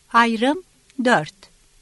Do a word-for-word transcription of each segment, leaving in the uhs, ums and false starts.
Ayrım dört.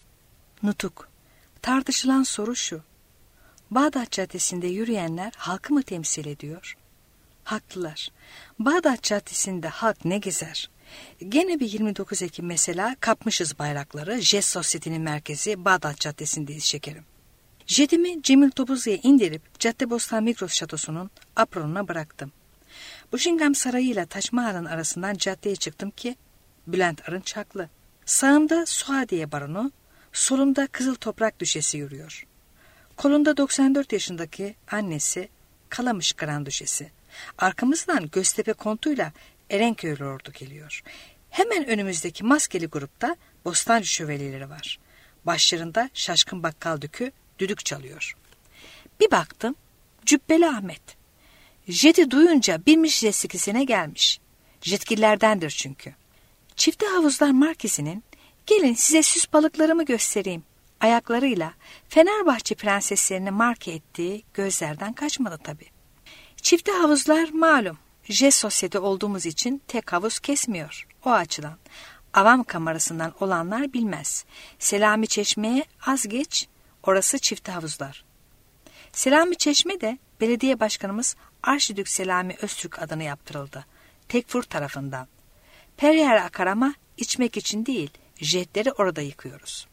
Nutuk. Tartışılan soru şu: Bağdat Caddesi'nde yürüyenler halkı mı temsil ediyor? Haklılar. Bağdat Caddesi'nde halk ne gezer? Gene bir yirmi dokuz Ekim mesela kapmışız bayrakları. Jet Sosyete'nin merkezi Bağdat Caddesi'ndeyiz şekerim. Jetimi Cemil Topuzlu'ya indirip Caddebostan Migros Şatosu'nun apronuna bıraktım. Buckingham Sarayı ile Taç Mahal'ın arasından caddeye çıktım ki Bülent Arınç haklı. Sağımda Suadiye Baronu, solumda Kızıl Toprak Düşesi yürüyor. Kolunda doksan dört yaşındaki annesi Kalamış Grand Düşesi. Arkamızdan Göztepe Kontu'yla Erenköylü ordu geliyor. Hemen önümüzdeki maskeli grupta Bostancı şövalyeleri var. Başlarında Şaşkın Bakkal Dükü düdük çalıyor. Bir baktım Cübbeli Ahmet. Jet'i duyunca binmiş jet skisine gelmiş. Jetgillerdendir çünkü. Çifte Havuzlar Markesi'nin "Gelin size süs balıklarımı göstereyim" ayaklarıyla Fenerbahçe prenseslerini marke ettiği gözlerden kaçmadı tabii. Çifte havuzlar malum jet sosyete olduğumuz için tek havuz kesmiyor. O açıdan avam kamerasından olanlar bilmez. Selami Çeşme'ye az geç, orası çifte havuzlar. Selami Çeşme de belediye başkanımız Arşidük Selami Öztürk adına yaptırıldı. Tekfur tarafından. Peryer akar ama içmek için değil, jetleri orada yıkıyoruz.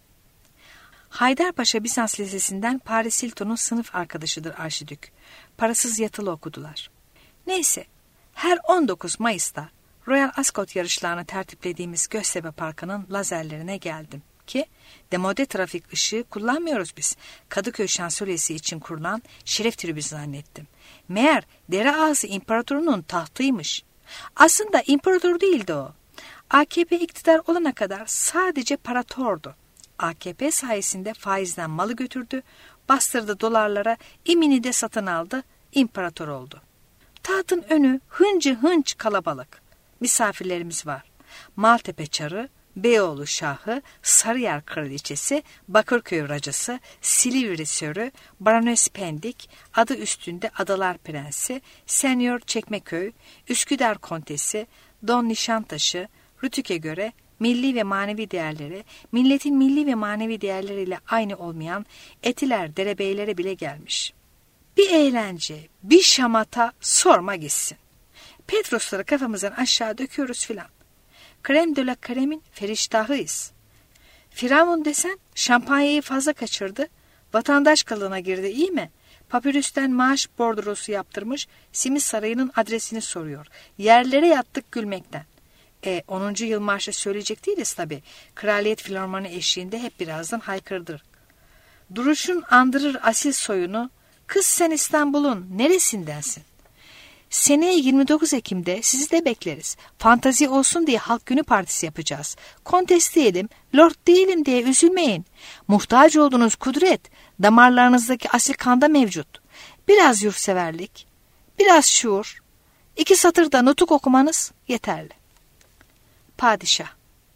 Haydarpaşa Bizans Lisesi'nden Paris Hilton'un sınıf arkadaşıdır Arşidük. Parasız yatılı okudular. Neyse, her on dokuz Mayıs'ta Royal Ascot yarışlarını tertiplediğimiz Göztepe Parkı'nın lazerlerine geldim ki demode trafik ışığı kullanmıyoruz biz. Kadıköy Şansölyesi için kurulan şeref tribü zannettim. Meğer dere ağzı imparatorunun tahtıymış. Aslında imparator değildi o. A K P iktidar olana kadar sadece paratordu. A K P sayesinde faizden malı götürdü, bastırdı dolarlara, imini de satın aldı, imparator oldu. Tahtın önü hıncı hınç kalabalık. Misafirlerimiz var. Maltepe Çarı, Beyoğlu Şahı, Sarıyer Kraliçesi, Bakırköy Racası, Silivri Sörü, Barones Pendik, adı üstünde Adalar Prensi, Senyor Çekmeköy, Üsküdar Kontesi, Don Nişantaşı, Rütük'e göre milli ve manevi değerleri, milletin milli ve manevi değerleriyle aynı olmayan etiler, derebeylere bile gelmiş. Bir eğlence, bir şamata sorma gitsin. Petrosları kafamızdan aşağı döküyoruz filan. Krem de la kremin feriştahıyız. Firavun desen şampanyayı fazla kaçırdı, vatandaş kılığına girdi iyi mi? Papyrus'ten maaş bordrosu yaptırmış, Simit Sarayı'nın adresini soruyor. Yerlere yattık gülmekten. E, onuncu yıl marşı söyleyecek değiliz tabii. Kraliyet Filarmoni eşliğinde hep birazdan haykırdır. Duruşun andırır asil soyunu, kız sen İstanbul'un neresindensin? Seneye yirmi dokuz Ekim'de sizi de bekleriz. Fantazi olsun diye Halk Günü Partisi yapacağız. Kontes diyelim, lord değilim diye üzülmeyin. Muhtaç olduğunuz kudret, damarlarınızdaki asil kanda mevcut. Biraz yurtseverlik, biraz şuur, iki satırda nutuk okumanız yeterli. Padişah.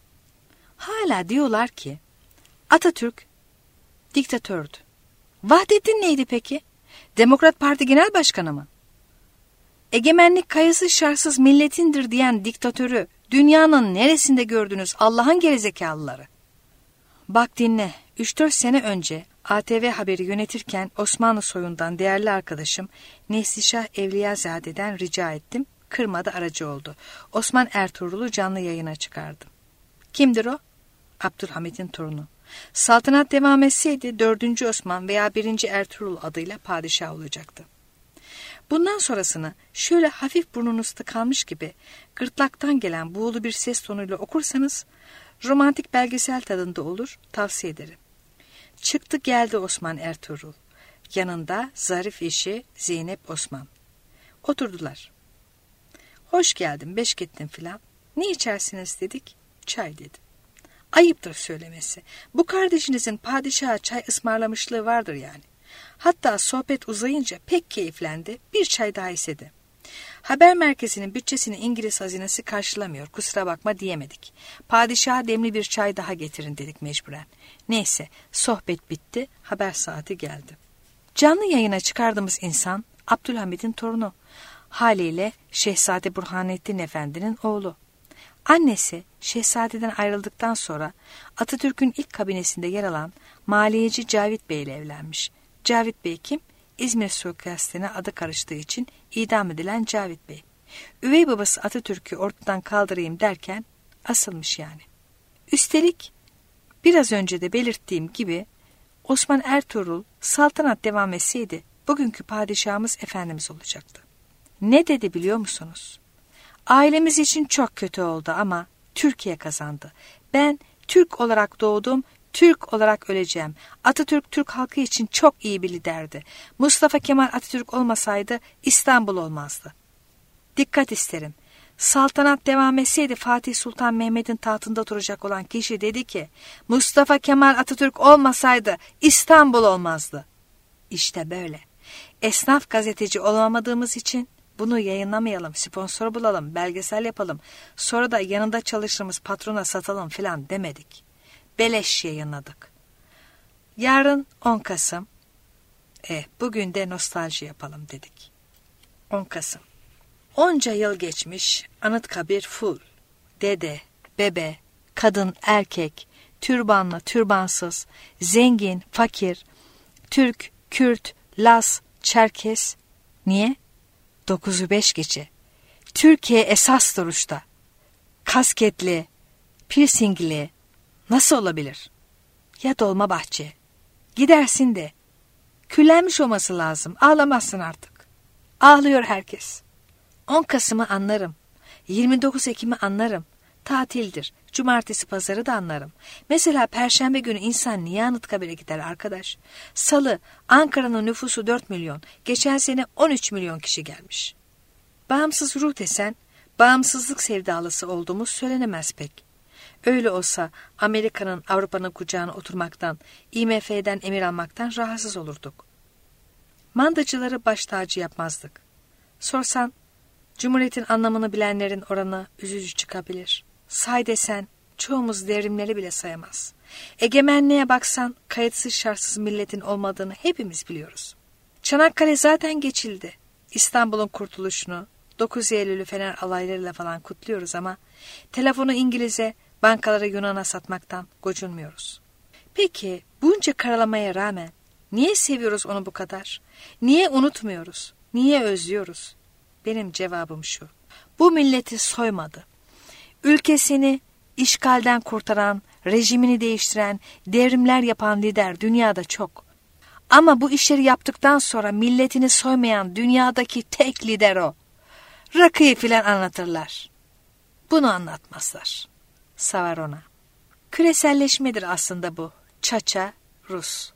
Hala diyorlar ki Atatürk diktatördü. Vahdettin neydi peki? Demokrat Parti Genel Başkanı mı? Egemenlik kayıtsız şartsız milletindir diyen diktatörü dünyanın neresinde gördünüz Allah'ın gerizekalıları? Bak dinle, üç dört sene önce A T V Haber'i yönetirken Osmanlı soyundan değerli arkadaşım Neslişah Evliyazade'den rica ettim. Kırmadı, aracı oldu. Osman Ertuğrul'u canlı yayına çıkardım. Kimdir o? Abdülhamit'in torunu. Saltanat devam etseydi dördüncü Osman veya birinci Ertuğrul adıyla padişah olacaktı. Bundan sonrasını şöyle hafif burnunuz tıkanmış gibi gırtlaktan gelen buğulu bir ses tonuyla okursanız romantik belgesel tadında olur, tavsiye ederim. Çıktı geldi Osman Ertuğrul. Yanında zarif eşi Zeynep Osman. Oturdular. Hoş geldin, beş gittin filan. Ne içersiniz dedik. Çay dedi. Ayıptır söylemesi. Bu kardeşinizin padişaha çay ısmarlamışlığı vardır yani. Hatta sohbet uzayınca pek keyiflendi. Bir çay daha istedi. Haber merkezinin bütçesini İngiliz hazinesi karşılamıyor. Kusura bakma diyemedik. Padişaha demli bir çay daha getirin dedik mecburen. Neyse sohbet bitti. Haber saati geldi. Canlı yayına çıkardığımız insan Abdülhamit'in torunu. Haliyle Şehzade Burhanettin Efendi'nin oğlu. Annesi şehzadeden ayrıldıktan sonra Atatürk'ün ilk kabinesinde yer alan maliyeci Cavit Bey ile evlenmiş. Cavit Bey kim? İzmir suikastine adı karıştığı için idam edilen Cavit Bey. Üvey babası Atatürk'ü ortadan kaldırayım derken asılmış yani. Üstelik biraz önce de belirttiğim gibi Osman Ertuğrul saltanat devam etseydi bugünkü padişahımız Efendimiz olacaktı. Ne dedi biliyor musunuz? Ailemiz için çok kötü oldu ama Türkiye kazandı. Ben Türk olarak doğdum, Türk olarak öleceğim. Atatürk Türk halkı için çok iyi bir liderdi. Mustafa Kemal Atatürk olmasaydı İstanbul olmazdı. Dikkat isterim. Saltanat devam etseydi Fatih Sultan Mehmet'in tahtında oturacak olan kişi dedi ki Mustafa Kemal Atatürk olmasaydı İstanbul olmazdı. İşte böyle. Esnaf gazeteci olamadığımız için bunu yayınlamayalım, sponsor bulalım, belgesel yapalım, sonra da yanında çalıştığımız patrona satalım filan demedik. Beleş yayınladık. Yarın on Kasım. E, bugün de nostalji yapalım dedik. on Kasım. Onca yıl geçmiş, Anıtkabir full. Dede, bebe, kadın, erkek, türbanlı, türbansız, zengin, fakir, Türk, Kürt, Laz, Çerkes. Niye? dokuzu beş gece. Türkiye esas duruşta. Kasketli, piercingli. Nasıl olabilir? Ya Dolmabahçe. Gidersin de. Küllenmiş olması lazım. Ağlamazsın artık. Ağlıyor herkes. on Kasım'ı anlarım. yirmi dokuz Ekim'i anlarım. Tatildir. Cumartesi pazarı da anlarım. Mesela Perşembe günü insan niye Anıtkabir'e gider arkadaş? Salı, Ankara'nın nüfusu dört milyon. Geçen sene on üç milyon kişi gelmiş. Bağımsız ruh desen, bağımsızlık sevdalısı olduğumuz söylenemez pek. Öyle olsa Amerika'nın, Avrupa'nın kucağına oturmaktan, I M F'den emir almaktan rahatsız olurduk. Mandacıları baş tacı yapmazdık. Sorsan, Cumhuriyetin anlamını bilenlerin oranı üzücü çıkabilir. Say desen çoğumuz devrimleri bile sayamaz. Egemenliğe baksan kayıtsız şartsız milletin olmadığını hepimiz biliyoruz. Çanakkale zaten geçildi. İstanbul'un kurtuluşunu, dokuz Eylül'ü Fener alaylarıyla falan kutluyoruz ama telefonu İngiliz'e, bankaları Yunan'a satmaktan gocunmuyoruz. Peki bunca karalamaya rağmen niye seviyoruz onu bu kadar? Niye unutmuyoruz? Niye özlüyoruz? Benim cevabım şu. Bu milleti soymadı. Ülkesini işgalden kurtaran, rejimini değiştiren, devrimler yapan lider dünyada çok. Ama bu işleri yaptıktan sonra milletini soymayan dünyadaki tek lider o. Rakıyı filan anlatırlar. Bunu anlatmazlar. Savarona. Küreselleşmedir aslında bu. Çaça, Rus.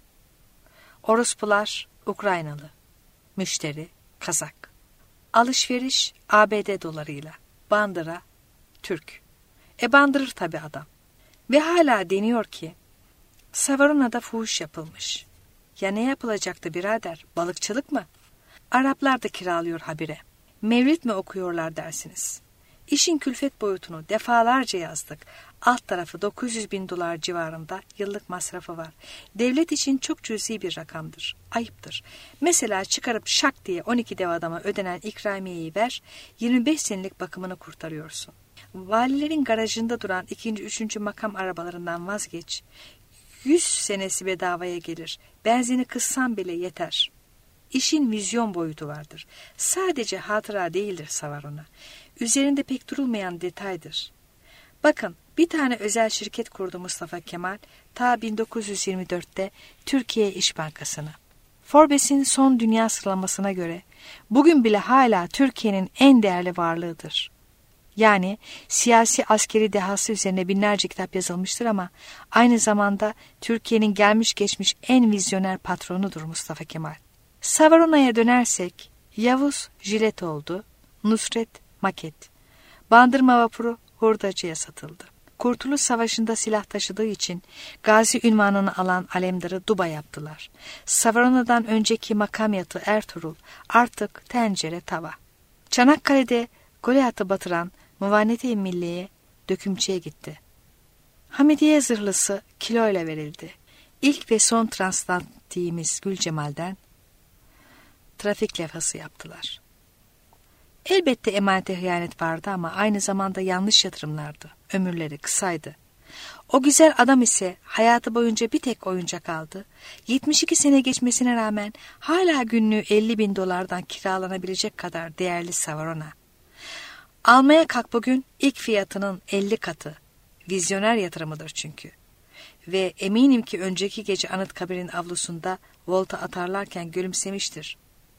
Orospular, Ukraynalı. Müşteri, Kazak. Alışveriş, A B D dolarıyla. Bandıra, Türk. E bandırır tabii adam. Ve hala deniyor ki, Savarona'da fuhuş yapılmış. Ya ne yapılacaktı birader? Balıkçılık mı? Araplar da kiralıyor habire. Mevlid mi okuyorlar dersiniz? İşin külfet boyutunu defalarca yazdık. Alt tarafı dokuz yüz bin dolar civarında yıllık masrafı var. Devlet için çok cüzi bir rakamdır. Ayıptır. Mesela çıkarıp şak diye on iki dev adama ödenen ikramiyeyi ver, yirmi beş senelik bakımını kurtarıyorsun. Valilerin garajında duran ikinci, üçüncü makam arabalarından vazgeç. Yüz senesi bedavaya gelir. Benzini kıssan bile yeter. İşin vizyon boyutu vardır. Sadece hatıra değildir Savarona. Üzerinde pek durulmayan detaydır. Bakın, bir tane özel şirket kurdu Mustafa Kemal ta bin dokuz yüz yirmi dörtte Türkiye İş Bankası'nı. Forbes'in son dünya sıralamasına göre bugün bile hala Türkiye'nin en değerli varlığıdır. Yani siyasi askeri dehası üzerine binlerce kitap yazılmıştır ama aynı zamanda Türkiye'nin gelmiş geçmiş en vizyoner patronudur Mustafa Kemal. Savarona'ya dönersek Yavuz jilet oldu, Nusret maket. Bandırma vapuru hurdacıya satıldı. Kurtuluş Savaşı'nda silah taşıdığı için gazi ünvanını alan Alemdar'ı duba yaptılar. Savarona'dan önceki makam yatı Ertuğrul artık tencere tava. Çanakkale'de Goliath'ı batıran Muvanet-i Milliye dökümçüye gitti. Hamidiye zırhlısı kiloyla verildi. İlk ve son transatlantiğimiz Gülcemal'den trafik levhası yaptılar. Elbette emanete hıyanet vardı ama aynı zamanda yanlış yatırımlardı. Ömürleri kısaydı. O güzel adam ise hayatı boyunca bir tek oyuncak aldı. yetmiş iki sene geçmesine rağmen hala günlüğü elli bin dolardan kiralanabilecek kadar değerli Savarona. Almaya kalk bugün ilk fiyatının elli katı. Vizyoner yatırımıdır çünkü. Ve eminim ki önceki gece Anıtkabir'in avlusunda volta atarlarken gülümsemiştir.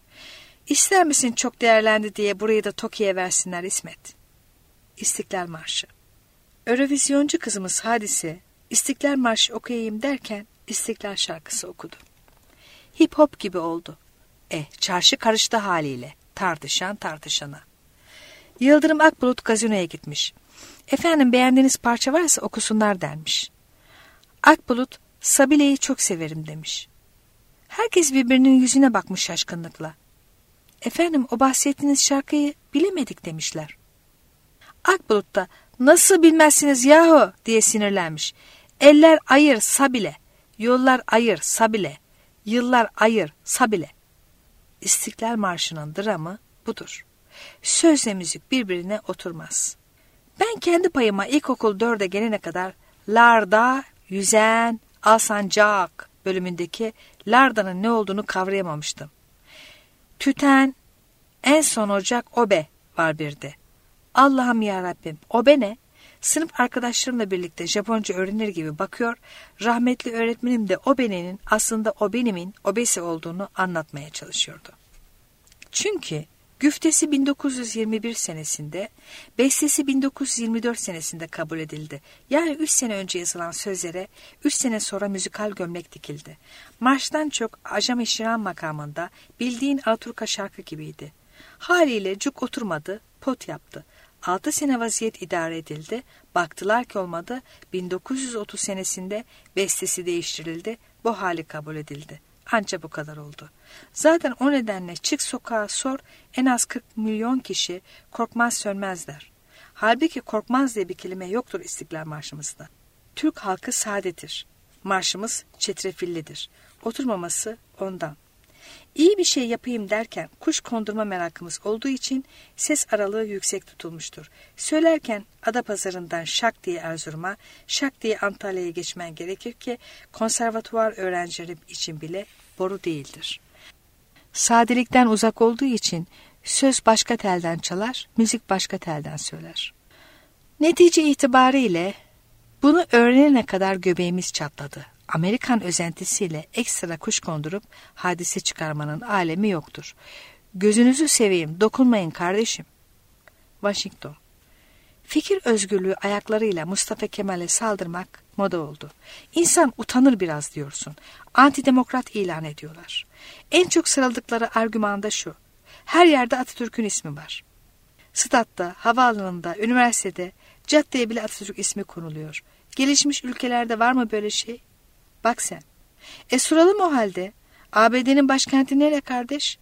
İster misin çok değerlendi diye burayı da Toki'ye versinler İsmet. İstiklal Marşı. Eurovizyoncu kızımız Hadise, İstiklal Marşı okuyayım derken İstiklal şarkısı okudu. Hip hop gibi oldu. Eh, çarşı karıştı haliyle. Tartışan tartışana. Yıldırım Akbulut gazinoya gitmiş. Efendim beğendiğiniz parça varsa okusunlar dermiş. Akbulut, Sabile'yi çok severim demiş. Herkes birbirinin yüzüne bakmış şaşkınlıkla. Efendim o bahsettiğiniz şarkıyı bilemedik demişler. Akbulut da nasıl bilmezsiniz yahu diye sinirlenmiş. Eller ayır Sabile, yollar ayır Sabile, yıllar ayır Sabile. İstiklal Marşı'nın dramı budur. Sözle müzik birbirine oturmaz. Ben kendi payıma ilkokul dörde gelene kadar larda yüzen alsancak bölümündeki lardanın ne olduğunu kavrayamamıştım. Tüten, en son ocak obe var bir de. Allah'ım yarabbim, obe ne? Sınıf arkadaşlarımla birlikte Japonca öğrenir gibi bakıyor, rahmetli öğretmenim de obenenin aslında o benimin obesi olduğunu anlatmaya çalışıyordu. Çünkü güftesi bin dokuz yüz yirmi bir senesinde, bestesi bin dokuz yüz yirmi dört senesinde kabul edildi. Yani üç sene önce yazılan sözlere üç sene sonra müzikal gömlek dikildi. Marştan çok Ajam-ı Şiran makamında bildiğin Alaturka şarkı gibiydi. Haliyle cuk oturmadı, pot yaptı. Altı sene vaziyet idare edildi. Baktılar ki olmadı. bin dokuz yüz otuz senesinde bestesi değiştirildi. Bu hali kabul edildi. Anca bu kadar oldu. Zaten o nedenle çık sokağa sor, en az kırk milyon kişi korkmaz sönmez der. Halbuki korkmaz diye bir kelime yoktur İstiklal Marşımızda. Türk halkı sadedir. Marşımız çetrefillidir. Oturmaması ondan. İyi bir şey yapayım derken kuş kondurma merakımız olduğu için ses aralığı yüksek tutulmuştur. Söylerken Adapazarı'ndan şak diye Erzurum'a, şak diye Antalya'ya geçmen gerekir ki konservatuvar öğrencileri için bile boru değildir. Sadelikten uzak olduğu için söz başka telden çalar, müzik başka telden söyler. Netice itibariyle bunu öğrenene kadar göbeğimiz çatladı. Amerikan özentisiyle ekstra kuş kondurup hadise çıkarmanın alemi yoktur. Gözünüzü seveyim, dokunmayın kardeşim. Washington. Fikir özgürlüğü ayaklarıyla Mustafa Kemal'e saldırmak moda oldu. İnsan utanır biraz diyorsun. Antidemokrat ilan ediyorlar. En çok sarıldıkları argüman da şu. Her yerde Atatürk'ün ismi var. Statta, havaalanında, üniversitede, caddeye bile Atatürk ismi konuluyor. Gelişmiş ülkelerde var mı böyle şey? Bak sen. E soralım o halde. A B D'nin başkenti nere kardeş?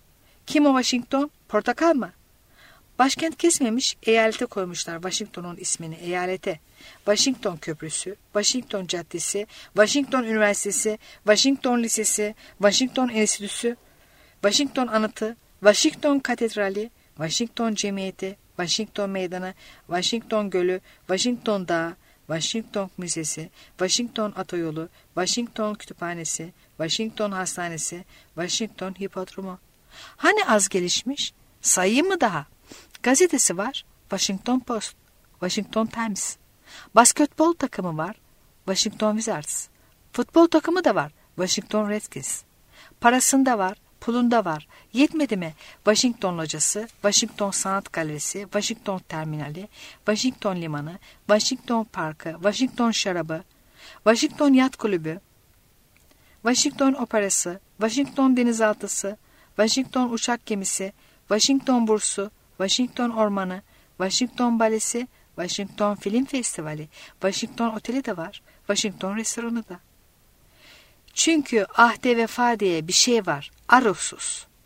Kim o Washington? Portakal mı? Başkent kesmemiş, eyalete koymuşlar Washington'un ismini, eyalete. Washington Köprüsü, Washington Caddesi, Washington Üniversitesi, Washington Lisesi, Washington Enstitüsü, Washington Anıtı, Washington Katedrali, Washington Cemiyeti, Washington Meydanı, Washington Gölü, Washington Dağı, Washington Müzesi, Washington Otoyolu, Washington Kütüphanesi, Washington Hastanesi, Washington Hipodromu. Hani az gelişmiş? Sayayım mı daha? Gazetesi var, Washington Post, Washington Times. Basketbol takımı var, Washington Wizards. Futbol takımı da var, Washington Redskins. Parasında var, pulunda var. Yetmedi mi? Washington Locası, Washington Sanat Galerisi, Washington Terminali, Washington Limanı, Washington Parkı, Washington Şarabı, Washington Yat Kulübü, Washington Operası, Washington Denizaltısı, Washington Uçak Gemisi, Washington Bursu, Washington Ormanı, Washington Balesi, Washington Film Festivali, Washington Oteli de var, Washington Restoranı da. Çünkü ahde vefa diye bir şey var, aruhsuz.